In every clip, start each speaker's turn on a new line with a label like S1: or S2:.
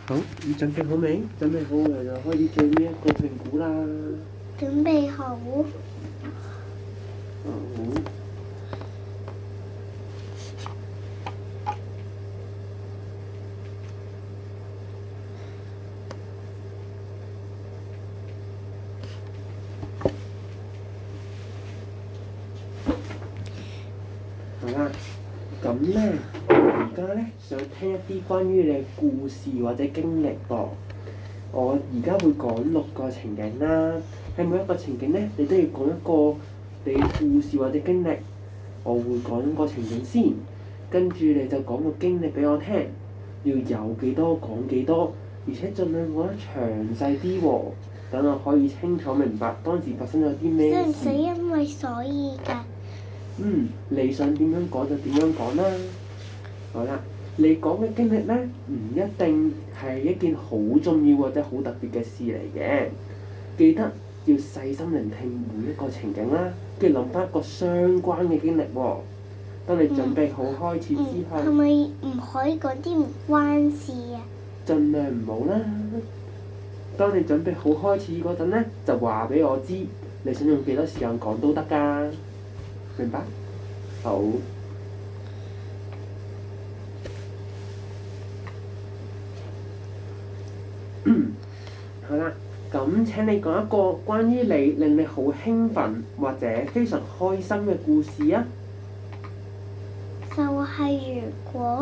S1: 好，你準備好未？準備好我哋就開始做呢一個評估啦。
S2: 準備好。
S1: 好。好啦，咁咧，而家咧想聽一啲關於你嘅故事或者經歷噃。我而家會講6個情景啦，喺每一個情景咧，你都要講一個你嘅故事或者經歷。我會講個情景先，跟住你就講個經歷俾我聽，要有幾多講幾多，而且盡量講得詳細啲喎，等我可以清楚明白當時發生咗啲咩事。
S2: 使唔使因為所以㗎？
S1: 你想點樣講就點樣講啦。好啦，你講嘅經歷咧，唔一定係一件好重要或者好特別嘅事嚟嘅。記得要細心聆聽每一個情景啦，跟住諗翻一個相關嘅經歷喎。當你準備好開始之後，
S2: 係咪唔可以講啲唔關事啊？
S1: 盡量唔好啦。當你準備好開始嗰陣咧，就話俾我知你想用幾多時間講都得㗎，明白？好。好啦，咁請你講一個關於你令你好興奮或者非常開心嘅故事啊！
S2: 就係如果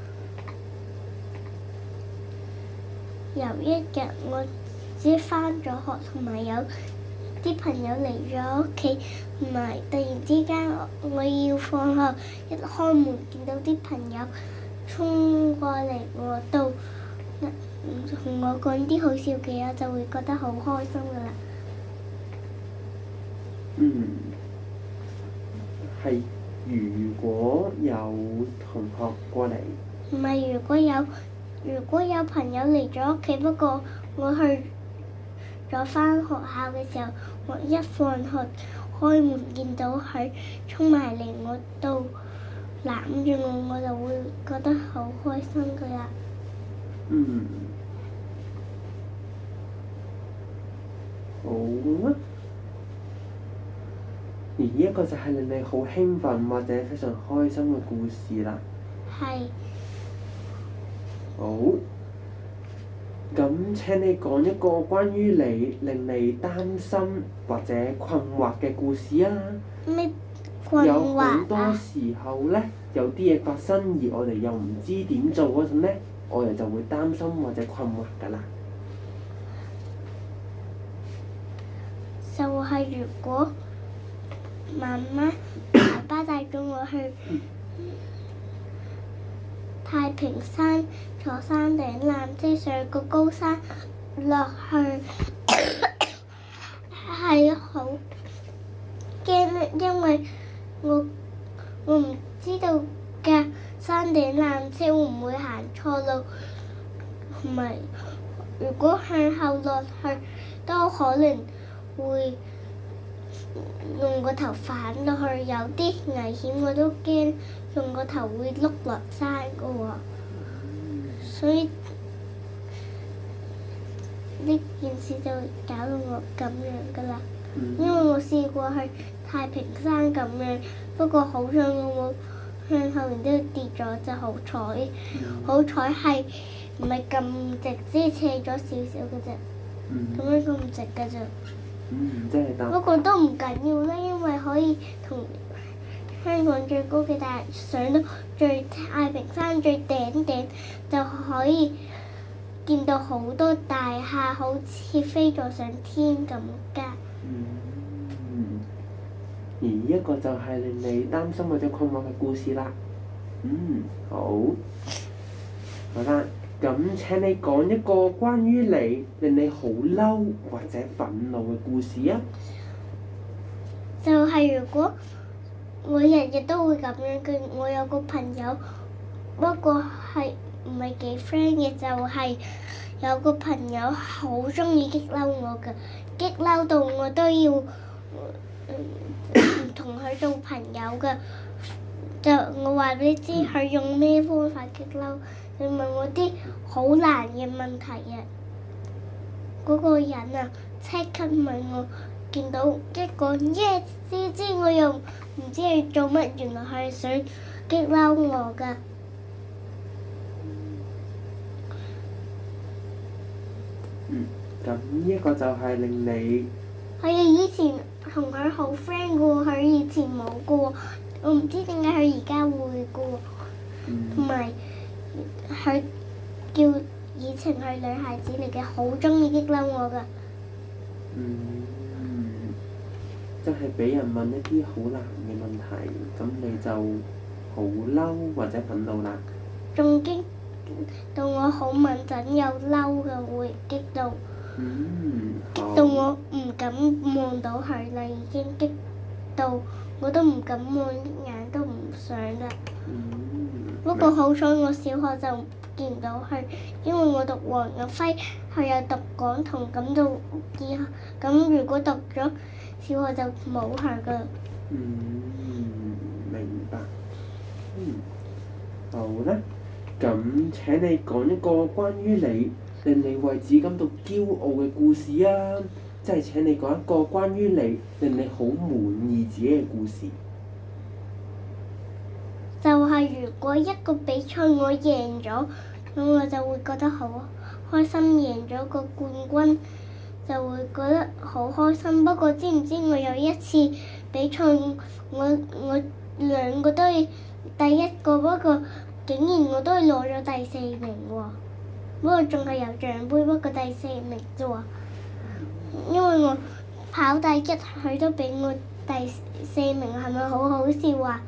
S2: 有一日我只返咗學，同埋有啲朋友嚟咗屋企，同埋突然之間我要放學，一開門見到啲朋友衝過嚟我度，同我講啲好笑嘅嘢，就會覺得好開心噶啦。
S1: 係如果有同學過嚟，
S2: 唔係如果有朋友嚟咗屋企，不過我去咗返學校嘅時候，我一放學開門見到佢衝埋嚟我度攬住我，我就會覺得好開心噶啦。
S1: 好啊。而呢一個就係令你好興奮或者非常開心嘅故事啦。
S2: 係。
S1: 好。咁請你講一個關於你令你擔心或者困惑嘅故事啊！
S2: 咩困
S1: 有好
S2: 惑
S1: 多時候咧，有啲嘢發生而我哋又唔知點做嗰陣咧，我哋就會擔心或者困惑㗎啦。
S2: 就係如果媽媽、爸爸帶咗我去太平山坐山頂纜車上個高山落去，係好驚，因為我唔知道嘅山頂纜車會唔會行錯路，同埋如果向後落去都可能會用個頭反落去，有啲危險，我都驚用個頭會碌落山噶喎。所以呢件事就搞到我咁樣噶啦。因為我試過去太平山咁樣，不過好彩我冇向後然之後跌咗，就好彩。好彩係唔係咁直，只係斜咗少少嘅啫。咁樣咁直嘅啫。
S1: 真係得。
S2: 不過都唔緊要啦，因為可以同香港最高嘅大上到太平山最頂，就可以見到好多大廈，好似飛咗上天咁㗎。
S1: 而一個就係令你擔心或者困惑嘅故事啦。好。好啦，咁請你講一個關於你令你好嬲或者憤怒嘅故事啊！
S2: 就係如果我日日都會咁樣嘅，我有個朋友，不過係唔係幾 friend 嘅，就係有個朋友好鍾意激嬲我㗎，激嬲到我都要唔同佢做朋友㗎。就我話俾你知，佢用咩方法激嬲， 你問我啲好難嘅問題啊！嗰個人啊，即刻問我，見到一個 yes 知我又唔知係做乜，原來係想激嬲我㗎。
S1: 咁呢一個就係令你
S2: 係啊，以前同佢好 friend 嘅喎，佢以前冇嘅喎，我唔知點解佢而家會嘅喎。同埋佢叫以前係女孩子嚟嘅，好中意激嬲我㗎。
S1: 即係俾人問一啲好難嘅問題，咁你就好嬲或者憤怒啦。
S2: 仲激到我好敏感又嬲嘅，會激到。激到我唔敢望到佢啦，已經激到我都唔敢望眼都唔想啦。不過好彩我小學就見唔到佢，因為我讀黃日輝，佢有讀港童，咁就以後咁如果讀咗小學就冇佢噶。
S1: 明白。好啦，咁請你講一個關於你令你為自己感到驕傲嘅故事啊！即係請你講一個關於你令你好滿意自己嘅故事。
S2: 就係如果一個比賽我贏咗，咁我就會覺得好開心，贏咗個冠軍就會覺得好開心。不過知唔知我有一次比賽，我兩個都係第一個，不過竟然我都係攞咗第四名喎。不過仲係有獎杯，不過第四名啫喎。因為我跑第一，佢都俾我第四名，係咪好好笑啊？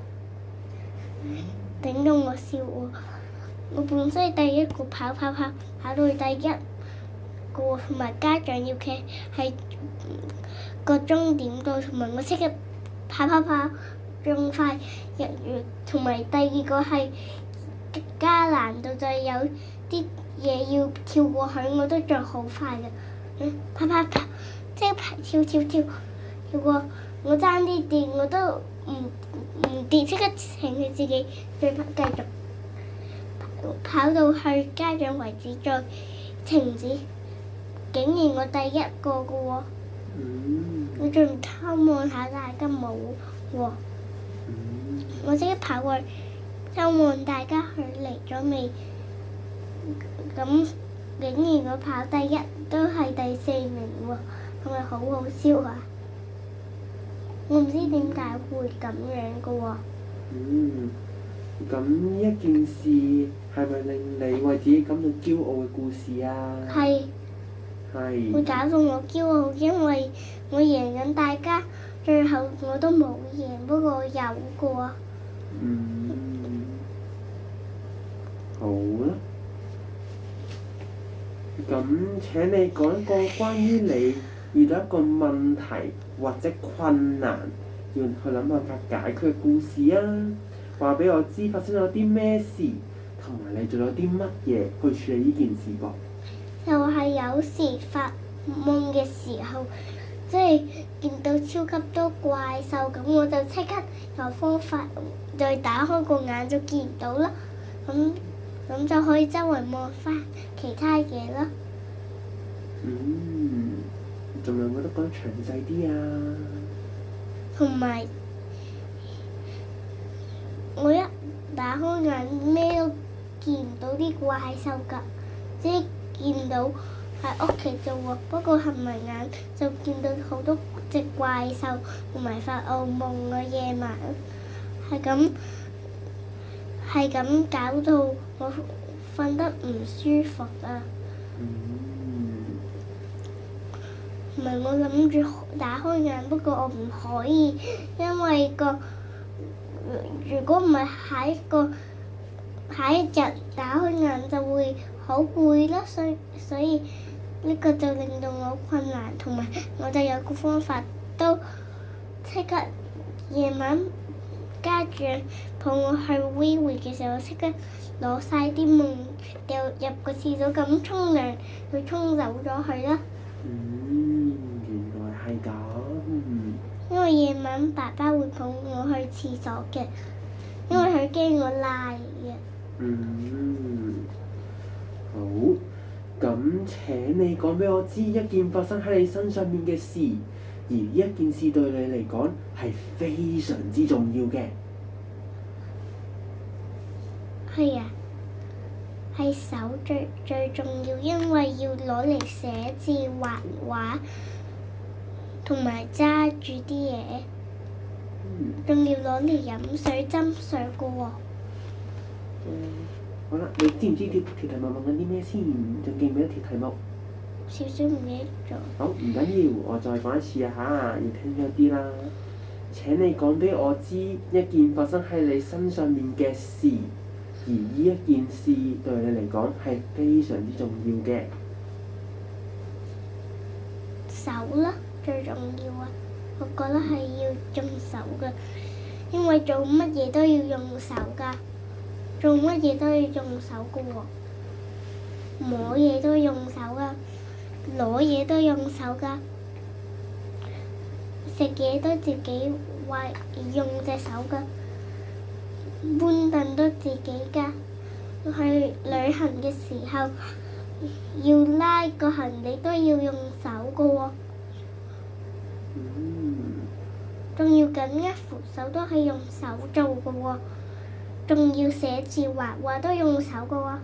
S2: 頂到我笑喎！我本身係第一個跑到去第一個，同埋家長要企喺個終點度，同埋我即刻跑仲快，同埋第二個係加難度，就係有啲嘢要跳過去，我都仲好快嘅，跑，即係跳過，我爭啲跌，我都唔跌，即刻停佢自己，再繼續跑到去家長為止，再停止。竟然我第一個嘅喎，我仲偷望下大家冇喎，我即刻跑過去偷望大家佢嚟咗未？咁竟然我跑第一都係第四名喎，係咪好好笑啊？我唔知點解會咁樣嘅喎。
S1: 咁呢一件事係咪令你為自己感到驕傲嘅故事啊？
S2: 係。會搞到我驕傲，因為我贏緊大家，最後我都冇贏，不過有過。
S1: 好啦，咁請你講一個關於你遇到一個問題或者困難，要去諗辦法解決嘅故事啊！話俾我知發生咗啲咩事，同埋你做咗啲乜嘢去處理呢件事噃？
S2: 就係有時發夢嘅時候，即係見到超級多怪獸，咁我就即刻有方法，再打開個眼就見唔到啦。咁就可以周圍望翻其他嘢啦。
S1: 仲有冇得講詳細啲啊？
S2: 同埋我一打開眼咩都見唔到啲怪獸㗎，即係見到喺屋企啫喎。不過合埋眼就見到好多隻怪獸，同埋發噩夢啊！夜晚係咁搞到我瞓得唔舒服啊！唔係我諗住打開眼，不過我唔可以，因為如果唔係下一日打開眼就會好攰啦，所以呢個就令到我困難，同埋我就有個方法，都即刻夜晚家長抱我去 WeWe 嘅時候，即刻攞晒啲夢掉入個廁所咁沖涼，佢沖走咗佢啦。
S1: 原來係咁。
S2: 因為夜晚爸爸會抱我去廁所嘅，因為佢驚我賴嘅。
S1: 好，咁請你講俾我知一件發生喺你身上面嘅事，而呢一件事對你嚟講係非常之重要嘅。
S2: 係啊，係手最重要，因為要攞嚟寫字、畫畫，同埋揸住啲嘢，仲要攞嚟飲水、斟水嘅喎。
S1: 好啦，你知唔知條題目問緊啲咩先？仲記唔記得條題目？
S2: 少少唔記得咗。
S1: 好，唔緊要，我再講一次啊嚇，要聽咗啲啦。請你講俾我知一件發生喺你身上面嘅事，而呢一件事對你嚟講係非常之重要嘅。
S2: 手啦，最重要啊！我覺得係要用手嘅，因為做乜嘢都要用手㗎，做乜嘢都要用手嘅喎。摸嘢都用手㗎，攞嘢都用手㗎，食嘢都自己用隻手㗎，搬凳都自己㗎。去旅行嘅時候要拉個行李都要用手㗎喎。仲要緊一扶手都係用手做㗎喎，仲要寫字畫畫都用手㗎喎。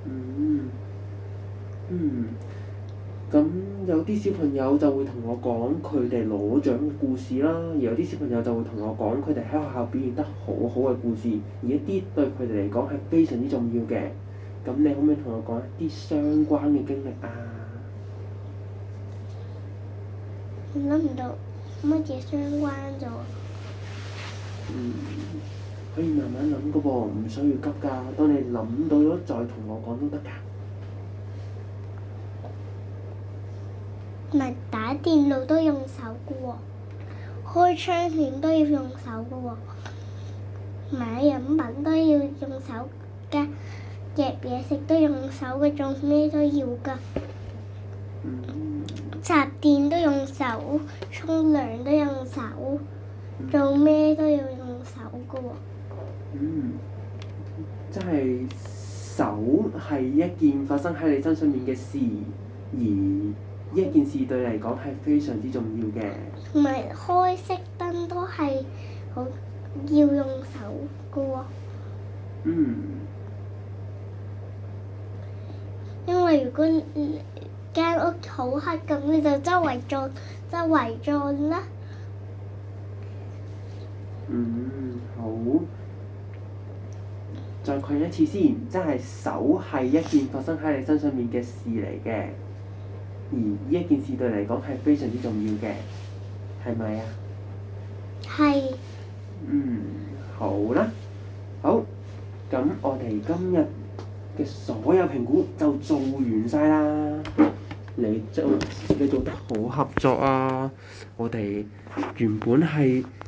S1: 咁有啲小朋友就會同我講佢哋攞獎嘅故事啦，而有啲小朋友就會同我講佢哋喺學校表現得好好嘅故事，而一啲對佢哋嚟講係非常之重要嘅。咁你可唔可以同我講一啲相關嘅經歷啊？
S2: 我諗唔到乜嘢相關啫喎。
S1: 可以慢慢諗㗎噃，唔需要急㗎。當你諗到咗再同我講都得㗎。
S2: 唔係打電腦都用手㗎喎，開窗簾都要用手㗎喎，買飲品都要用手㗎，夾嘢食都用手嘅，做咩都要㗎。插電都用手，沖涼都用手，做咩都要用手㗎喎。
S1: 即係手係一件發生喺你身上面嘅事，而呢一件事對你嚟講係非常之重要嘅。
S2: 同埋開熄燈都係要用手㗎喎。因為如果間屋好黑咁，你就周圍撞啦。
S1: 好。再講一次先，即係手係一件發生喺你身上面嘅事嚟嘅，而呢一件事對你嚟講係非常之重要嘅，係咪啊？
S2: 係。
S1: 好啦，好，咁我哋今日嘅所有評估就做完晒啦。你做得好合作啊！我哋原本係